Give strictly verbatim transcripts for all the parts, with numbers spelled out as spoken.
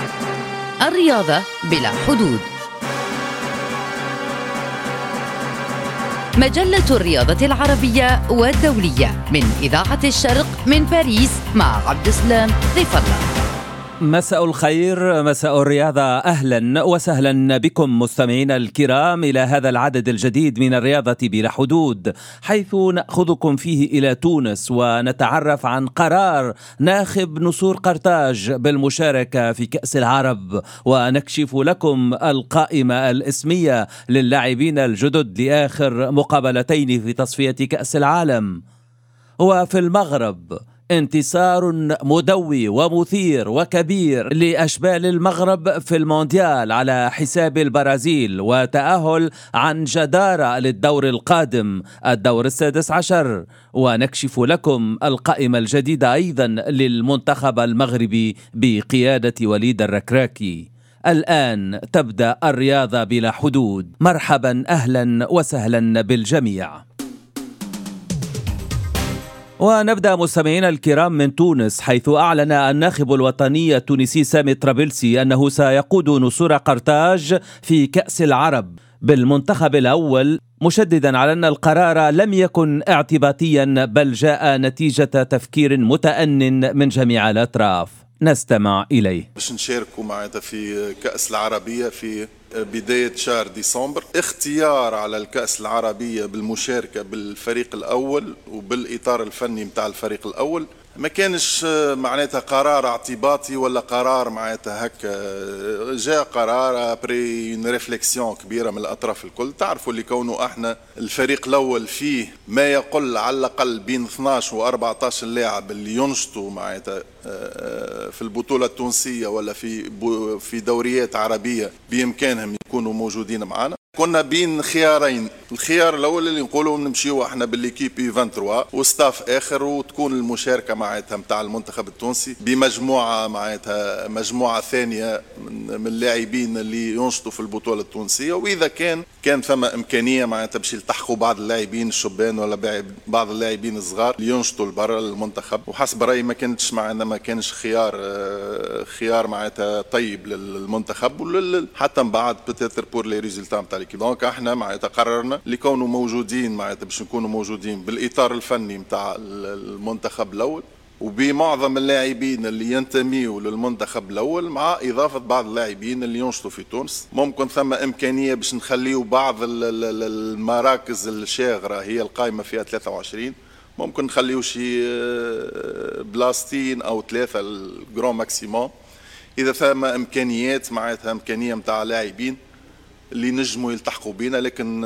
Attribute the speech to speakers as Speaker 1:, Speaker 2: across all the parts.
Speaker 1: الرياضة بلا حدود. مجلة الرياضة العربية والدولية من إذاعة الشرق من باريس مع عبد السلام ضيف الله.
Speaker 2: مساء الخير، مساء الرياضة، أهلا وسهلا بكم مستمعينا الكرام إلى هذا العدد الجديد من الرياضة بلا حدود، حيث نأخذكم فيه إلى تونس ونتعرف عن قرار ناخب نسور قرطاج بالمشاركة في كأس العرب، ونكشف لكم القائمة الاسمية للاعبين الجدد لآخر مقابلتين في تصفية كأس العالم. وفي المغرب انتصار مدوي ومثير وكبير لأشبال المغرب في المونديال على حساب البرازيل، وتأهل عن جدارة للدور القادم الدور السادس عشر. ونكشف لكم القائمة الجديدة أيضا للمنتخب المغربي بقيادة وليد الركراكي. الآن تبدأ الرياضة بلا حدود. مرحبا، أهلا وسهلا بالجميع. ونبدأ مستمعينا الكرام من تونس، حيث أعلن الناخب الوطني التونسي سامي طرابلسي أنه سيقود نسور قرطاج في كأس العرب بالمنتخب الأول، مشددا على أن القرار لم يكن اعتباطيا بل جاء نتيجة تفكير متأن من جميع الأطراف. نستمع إليه.
Speaker 3: باش نشاركوا معناتها في كأس العربية في بداية شهر ديسمبر. اختيار على الكأس العربية بالمشاركة بالفريق الأول وبالإطار الفني متاع الفريق الأول ما كانش معناتها قرار اعتباطي ولا قرار معناتها هكا، جاء قرار بري اون ريفليكسيون كبيره من الاطراف الكل. تعرفوا اللي كونه احنا الفريق الاول فيه ما يقل على الاقل بين اثناش و أربعطاش لاعب اللي ينشطوا معناتها في البطوله التونسيه ولا في في دوريات عربيه بامكانهم يكونوا موجودين معنا. كنا بين خيارين، الخيار الاول اللي نقولوا نمشيو احنا بالليكيب ثلاثة وعشرين وستاف اخر، وتكون المشاركه معناتها نتاع المنتخب التونسي بمجموعه معناتها مجموعه ثانيه من اللاعبين اللي ينشطوا في البطوله التونسيه، واذا كان كان ثم امكانيه معناتها باش يلتحقوا بعض اللاعبين الشبان ولا بعض اللاعبين الصغار اللي ينشطوا لبرا المنتخب. وحسب رايي ما كانتش معنا ما كانش خيار خيار معناتها طيب للمنتخب حتى من بعد بتاتر بور لي ريزولتا نتاع. دونك احنا معناتها قررنا اللي كونوا موجودين معناتها باش نكونوا موجودين بالاطار الفني نتاع المنتخب الاول وبمعظم اللاعبين اللي ينتميوا للمنتخب الاول، مع اضافه بعض اللاعبين اللي ينشطوا في تونس. ممكن ثم امكانيه باش نخليوا بعض المراكز الشاغره هي القائمه فيها ثلاثة وعشرين، ممكن نخليوا شي بلاستين او ثلاثه الجرون ماكسيموم اذا ثم امكانيات معناتها امكانيه نتاع لاعبين اللي نجموا يلتحقوا بينا. لكن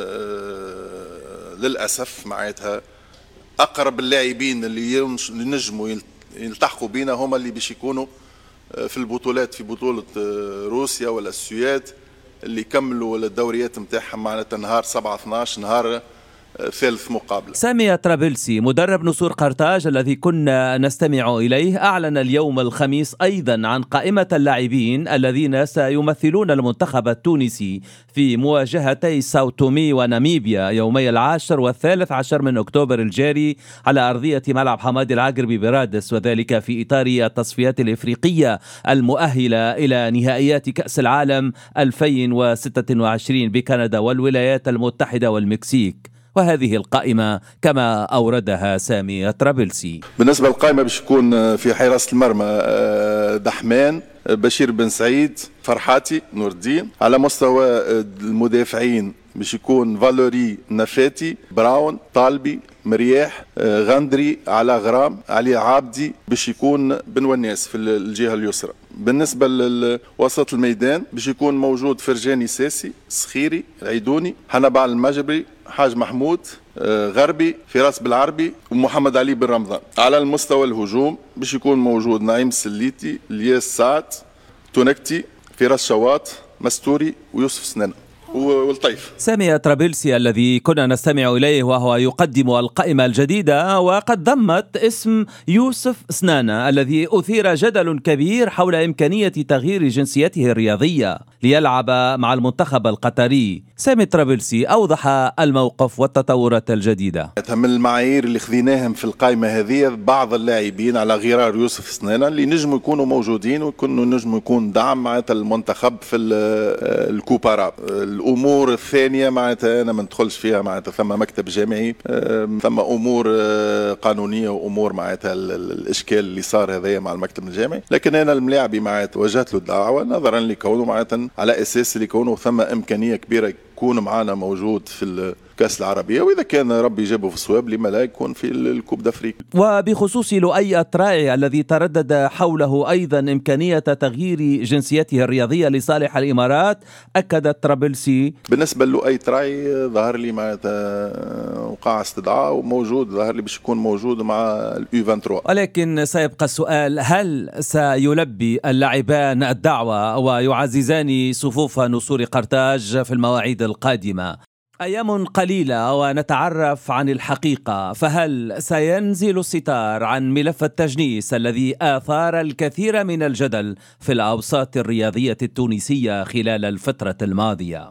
Speaker 3: للأسف معناتها أقرب اللاعبين اللي نجموا يلتحقوا بينا هم اللي باش يكونوا في البطولات، في بطولة روسيا ولا السويد اللي كملوا الدوريات متاعهم معناتها نهار سبعة اثناش نهار ثالث مقابلة.
Speaker 2: سامي طرابلسي مدرب نسور قرطاج الذي كنا نستمع إليه أعلن اليوم الخميس أيضا عن قائمة اللاعبين الذين سيمثلون المنتخب التونسي في مواجهتي ساو تومي وناميبيا يومي العاشر والثالث عشر من أكتوبر الجاري على أرضية ملعب حمادي العقربي برادس، وذلك في إطار التصفيات الإفريقية المؤهلة إلى نهائيات كأس العالم ألفين وستة وعشرين بكندا والولايات المتحدة والمكسيك. وهذه القائمة كما أوردها سامي طرابلسي.
Speaker 3: بالنسبة للقائمة باش يكون في حراسة المرمى دحمان، بشير بن سعيد، فرحاتي، نور الدين. على مستوى المدافعين باش يكون فالوري، نفاتي، براون، طالبي، مرياح، غندري، على غرام، علي عابدي، باش يكون بن وناس في الجهة اليسرى. بالنسبة لوسط الميدان باش يكون موجود فرجاني ساسي، سخيري، العيدوني، حنبال المجبري، حاج محمود، غربي، فراس بالعربي، ومحمد علي بن رمضان. على المستوى الهجوم باش يكون موجود نعيم سليتي، الياس سعد، تونكتي، فراس شواط، مستوري، ويوسف سنان. والطيف.
Speaker 2: سامي طرابلسي الذي كنا نستمع إليه وهو يقدم القائمة الجديدة، وقد ضمت اسم يوسف سنانة الذي أثير جدل كبير حول إمكانية تغيير جنسيته الرياضية ليلعب مع المنتخب القطري. سامي طرابلسي أوضح الموقف والتطورات الجديدة.
Speaker 3: من المعايير اللي خذيناهم في القائمة هذه بعض اللاعبين على غرار يوسف سنانة اللي نجموا يكونوا موجودين ويكونوا نجموا يكون دعم معناتها المنتخب في الكوبارا. الأمور الثانية معناتها أنا ما ندخلش فيها، معناتها ثم مكتب جامعي، ثم أمور قانونية وأمور معناتها الإشكال اللي صار هذايا مع المكتب الجامعي، لكن أنا الملاعبي معناتها وجهت له الدعوة نظرا لكونه معناتها على أساس اللي كونه ثم إمكانية كبيرة يكون معنا موجود في الكأس العربية، وإذا كان ربي جابه في الصواب لما لا يكون في الكوب دافريك.
Speaker 2: وبخصوص لؤي التراعي الذي تردد حوله أيضا إمكانية تغيير جنسيته الرياضية لصالح الإمارات، أكد طرابلسي
Speaker 3: بالنسبة لؤي التراعي ظهر لي معناتها وقع استدعاء وموجود، ظهر لي باش يكون موجود مع اليو ثلاثة وعشرين.
Speaker 2: ولكن سيبقى السؤال، هل سيلبي اللاعبان الدعوة ويعززان صفوف نسور قرطاج في المواعيد القادمة؟ أيام قليلة ونتعرف عن الحقيقة، فهل سينزل الستار عن ملف التجنيس الذي آثار الكثير من الجدل في الأوساط الرياضية التونسية خلال الفترة الماضية؟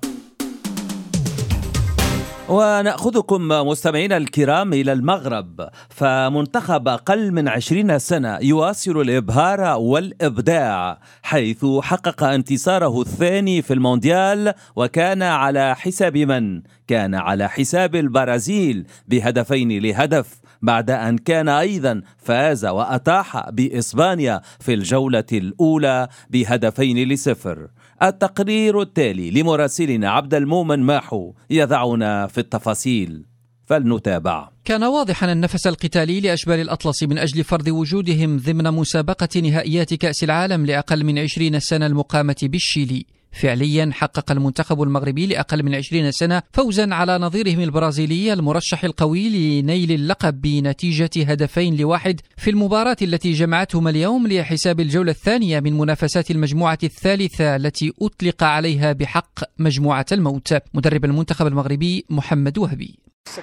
Speaker 2: ونأخذكم مستمعينا الكرام إلى المغرب، فمنتخب أقل من عشرين سنة يواصل الإبهار والإبداع، حيث حقق انتصاره الثاني في المونديال، وكان على حساب من؟ كان على حساب البرازيل بهدفين لهدف، بعد أن كان أيضا فاز وأطاح بإسبانيا في الجولة الأولى بهدفين لصفر. التقرير التالي لمراسلنا عبد المؤمن ماحو يضعنا في التفاصيل، فلنتابع.
Speaker 4: كان واضحا النفس القتالي لأشبال الأطلس من أجل فرض وجودهم ضمن مسابقة نهائيات كأس العالم لأقل من عشرين سنة المقامة بالشيلي. فعليا حقق المنتخب المغربي لأقل من عشرين سنة فوزا على نظيرهم البرازيلي المرشح القوي لنيل اللقب بنتيجة هدفين لواحد في المباراة التي جمعتهم اليوم لحساب الجولة الثانية من منافسات المجموعة الثالثة التي أطلق عليها بحق مجموعة الموت. مدرب المنتخب المغربي محمد وهبي: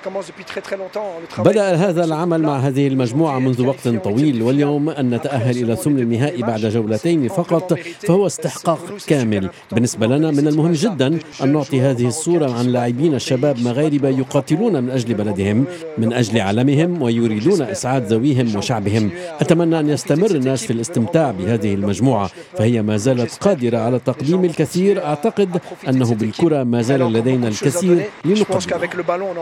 Speaker 5: بدأ هذا العمل مع هذه المجموعة منذ وقت طويل، واليوم أن نتأهل إلى ثمن النهائي بعد جولتين فقط فهو استحقاق كامل. بالنسبة لنا من المهم جدا أن نعطي هذه الصورة عن لاعبين الشباب مغاربة يقاتلون من أجل بلدهم، من أجل علمهم، ويريدون إسعاد ذويهم وشعبهم. أتمنى أن يستمر الناس في الاستمتاع بهذه المجموعة، فهي ما زالت قادرة على تقديم الكثير. أعتقد أنه بالكرة ما زال لدينا الكثير لنقدم.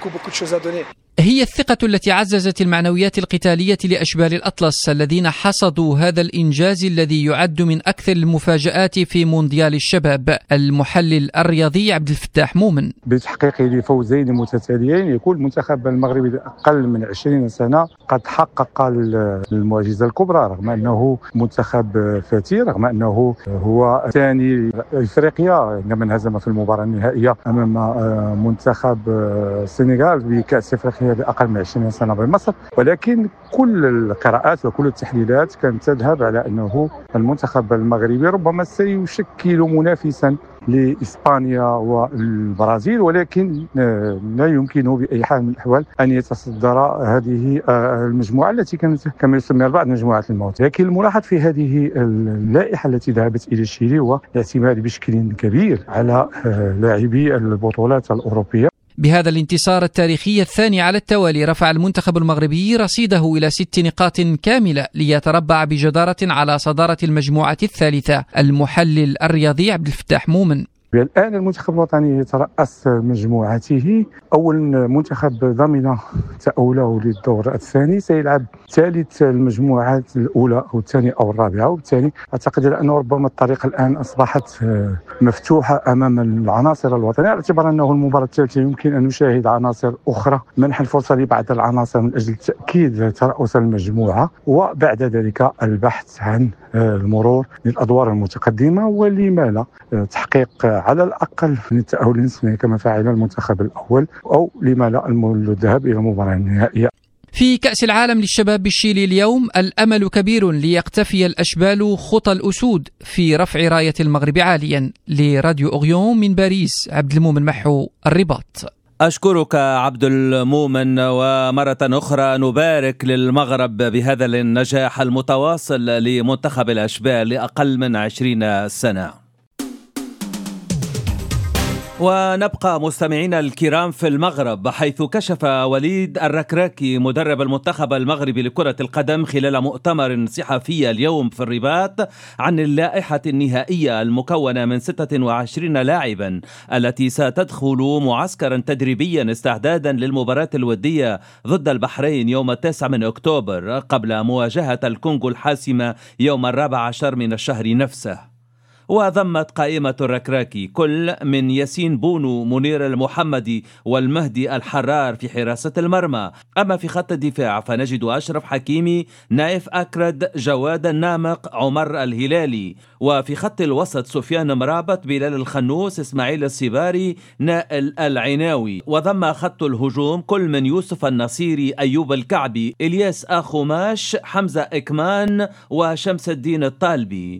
Speaker 4: هي الثقة التي عززت المعنويات القتالية لأشبال الأطلس الذين حصدوا هذا الإنجاز الذي يعد من أكثر المفاجآت في مونديال الشباب. المحلل الرياضي عبد الفتاح مومن:
Speaker 6: بتحقيق لفوزين متتاليين يكون المنتخب المغربي أقل من عشرين سنة قد حقق المعجزة الكبرى، رغم أنه منتخب فتي، رغم أنه هو ثاني إفريقيا عندما انهزم في المباراة النهائية أمام منتخب السنغال بكأس إفريقيا بأقل من عشرين سنة بمصر. ولكن كل القراءات وكل التحليلات كانت تذهب على أنه المنتخب المغربي ربما سيشكل منافسا لإسبانيا والبرازيل، ولكن لا يمكنه بأي حال من الأحوال أن يتصدر هذه المجموعة التي كانت كما يسميها البعض مجموعة الموت. لكن الملاحظ في هذه اللائحة التي ذهبت إلى الشيلي هو الاعتماد بشكل كبير على لاعبي البطولات الأوروبية.
Speaker 4: بهذا الانتصار التاريخي الثاني على التوالي رفع المنتخب المغربي رصيده إلى ست نقاط كاملة ليتربع بجدارة على صدارة المجموعة الثالثة. المحلل الرياضي عبد الفتاح مومن:
Speaker 6: الآن المنتخب الوطني يترأس مجموعته. أول منتخب ضمن تأهله للدور الثاني سيلعب ثالث المجموعات الأولى أو الثانية أو الرابعة، وبالتالي أعتقد أنه ربما الطريق الآن أصبحت مفتوحة أمام العناصر الوطنية، على اعتبار أنه المباراة الثالثة يمكن أن نشاهد عناصر أخرى، منح الفرصة لبعض العناصر من أجل تأكيد ترأس المجموعة، وبعد ذلك البحث عن المرور للأدوار المتقدمة، ولما لا تحقيق على الأقل من التأهل للنصف كما فعل المنتخب الأول، أو لما لا الذهاب إلى المباراة النهائية.
Speaker 4: في كأس العالم للشباب بالشيلي اليوم الأمل كبير ليقتفي الأشبال خطى الأسود في رفع راية المغرب عاليا. لراديو أوريون من باريس، عبد المؤمن محو، الرباط.
Speaker 2: أشكرك عبد المؤمن. ومرة أخرى نبارك للمغرب بهذا النجاح المتواصل لمنتخب الأشبال لأقل من عشرين سنة. ونبقى مستمعين الكرام في المغرب، حيث كشف وليد الركراكي مدرب المنتخب المغربي لكرة القدم خلال مؤتمر صحفي اليوم في الرباط عن اللائحة النهائية المكونة من ستة وعشرين لاعبا التي ستدخل معسكرا تدريبيا استعدادا للمباراة الودية ضد البحرين يوم التاسع من أكتوبر قبل مواجهة الكونغو الحاسمة يوم الرابع عشر من الشهر نفسه. وضمت قائمة الركراكي كل من ياسين بونو، منير المحمدي والمهدي الحرار في حراسة المرمى. أما في خط الدفاع فنجد أشرف حكيمي، نايف أكرد، جواد النامق، عمر الهلالي. وفي خط الوسط سفيان مرابط، بلال الخنوس، إسماعيل السباري، نائل العناوي. وضم خط الهجوم كل من يوسف النصيري، أيوب الكعبي، إلياس آخوماش، حمزة إكمان وشمس الدين الطالبي.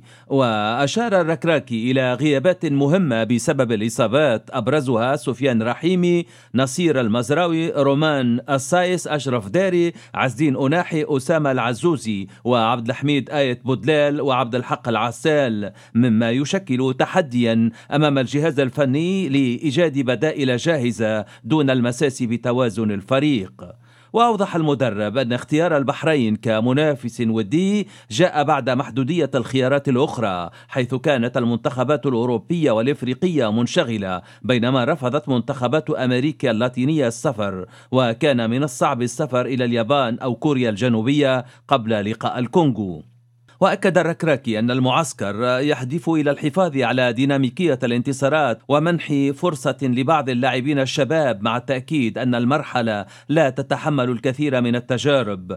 Speaker 2: وأشار الركراكي إلى غيابات مهمة بسبب الإصابات، أبرزها سفيان رحيمي، نصير المزراوي، رومان السايس، أشرف داري، عزدين أناحي، أسامة العزوزي، وعبد الحميد آية بودلال، وعبد الحق العسال، مما يشكل تحديا أمام الجهاز الفني لإيجاد بدائل جاهزة دون المساس بتوازن الفريق. وأوضح المدرب أن اختيار البحرين كمنافس ودي جاء بعد محدودية الخيارات الأخرى، حيث كانت المنتخبات الأوروبية والإفريقية منشغلة، بينما رفضت منتخبات أمريكا اللاتينية السفر، وكان من الصعب السفر إلى اليابان أو كوريا الجنوبية قبل لقاء الكونغو. وأكد الركراكي أن المعسكر يهدف إلى الحفاظ على ديناميكية الانتصارات ومنح فرصة لبعض اللاعبين الشباب، مع التأكيد أن المرحلة لا تتحمل الكثير من التجارب.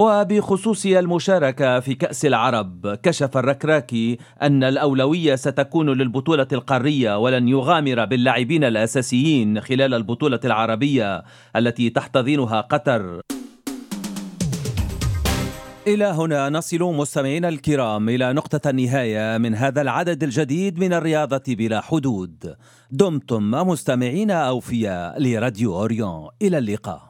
Speaker 2: وبخصوص المشاركة في كأس العرب، كشف الركراكي أن الأولوية ستكون للبطولة القارية، ولن يغامر باللاعبين الأساسيين خلال البطولة العربية التي تحتضنها قطر. إلى هنا نصل مستمعينا الكرام إلى نقطة النهاية من هذا العدد الجديد من الرياضة بلا حدود. دمتم مستمعين أوفياء لراديو أوريون. إلى اللقاء.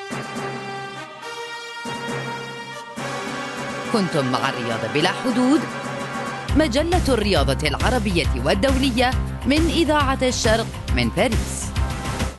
Speaker 1: كنتم مع الرياضة بلا حدود، مجلة الرياضة العربية والدولية من إذاعة الشرق من باريس.